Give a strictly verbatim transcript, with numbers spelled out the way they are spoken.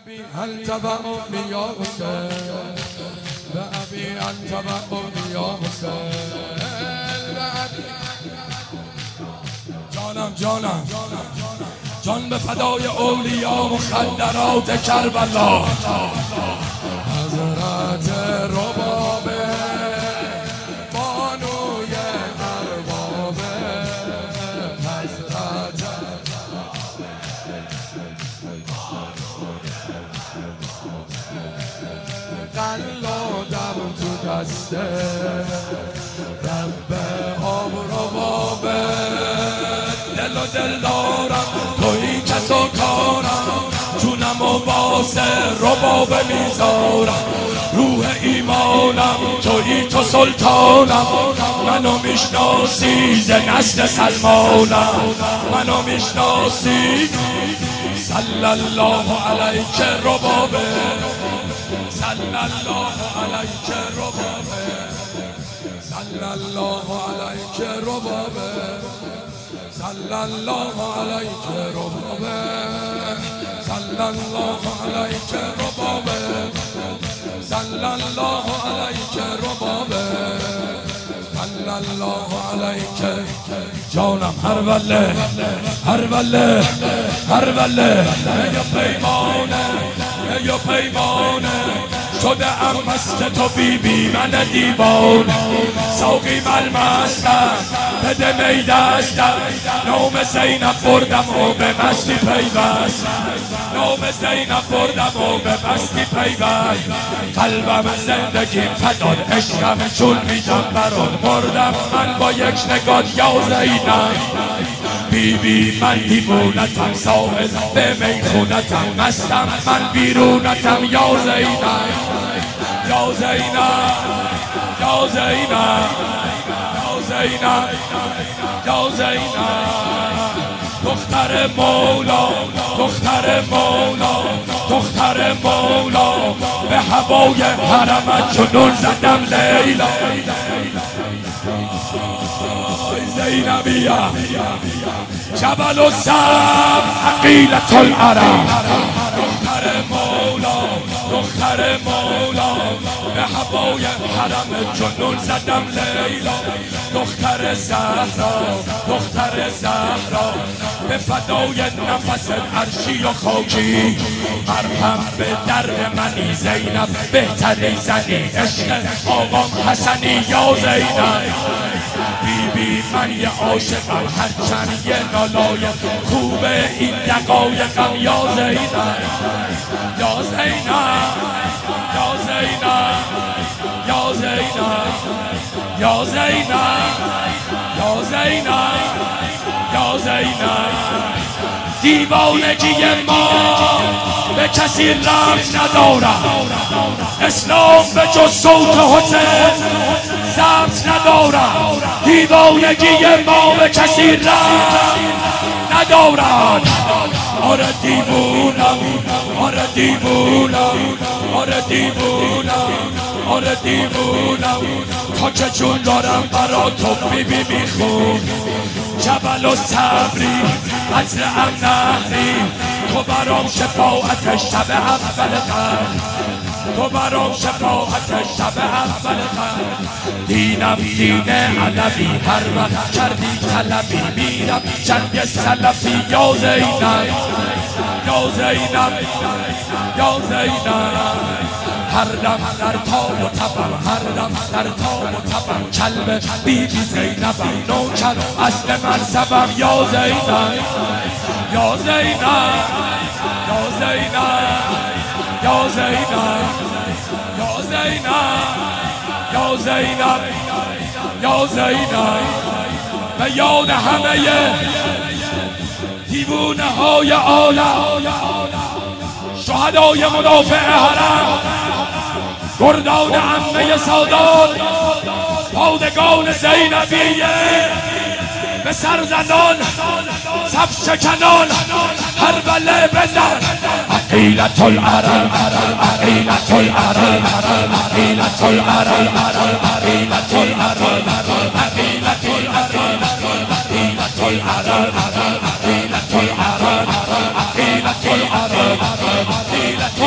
هل تبعوني يا حسين بأبي أنت تبعوني يا حسين جانم جانم جان به فدای اولیا مخدرات کربلا حضرت رباب بانوی ارباب حضرت قلادم تو دسته رب آب رباب دل و دل دارم توی کس و کارم جونم و باسه رباب میذارم روح ایمانم توی تو سلطانم منو میشناسی ز نسل سلمانم منو میشناسی صلی الله علیک ربابه صلی الله علیک ربابه صلی الله علیک ربابه صلی الله علیک ربابه صلی الله علیک ربابه صلی الله علیک ربابه صلی الله علیک جانم هر وله هر وله هر وله یا پیمانه یا پیمانه شده ام مست تو بی بی من دیوانه ساقی ملمستم بده می دستم نام زینب بردم و به مستی پیوست نام زینب بردم و به مستی پیوست قلبم زندگیم فداد عشقم چون میدم برات مردم من با یک نگاه یا زینب بی بی من دیوونتم ساحل به میخونتم مستم من بیرونتم یا زینب یا زینب یا زینب یا زینب یا زینب دختر مولا دختر مولا دختر مولا به هوای حرمت جنون زدم لیلا زینبیه جبل الصبر عقیلة العرب دختر مولا دختر مولا به هوای حرم جنون زدم لیلا دختر زهرا دختر زهرا به فدای نفس عرشی و خاکی مرهم به درد منی زینب بهتری زنی عشق آقام حسنی یا زینب بی بی من یه عاشقم هرچند یه نالایق خوبه این دقایقم یا زینب یا زینب یا زینب یا زینب یا زینب یا زینب یا زینب دیوانگی ما به کسی ربط ندارد اسلام به جز صوت حسین ضبط ندارد دیوانگی ما به کسی ربط ندارد آره دیوونم آره دیوونم آره دیوونم آره دیوونم تا که جون دارم برا تو بی بی بی خون جبل و صبری عزل ام نهری تو برام شفاعت شب اول قلب تو برام شفاعت شب اول قلب دینم دین علوی هر وقت کردی طلبی میرم جنگ سلفی یا زینب یا زینب یا زینب هر دم در تاب و تبم هر دم در تاب و تبم کلب بی بی زینبم نوکر اصل منصبم یا زینب یا زینب یا زینب یا زینب یا زینب یا زینب یا زینب به یاد همه دیوونه های عالم شهدای مدافع حرم گردان عمه سادات پادگان زینبیه به سرزنان صف شکنان هر بله بزن عقیلة العرب عقیلة العرب عقیلة العرب عقیلة العرب عقیلة العرب عقیلة العرب عقیلة العرب عقیلة العرب عقیلة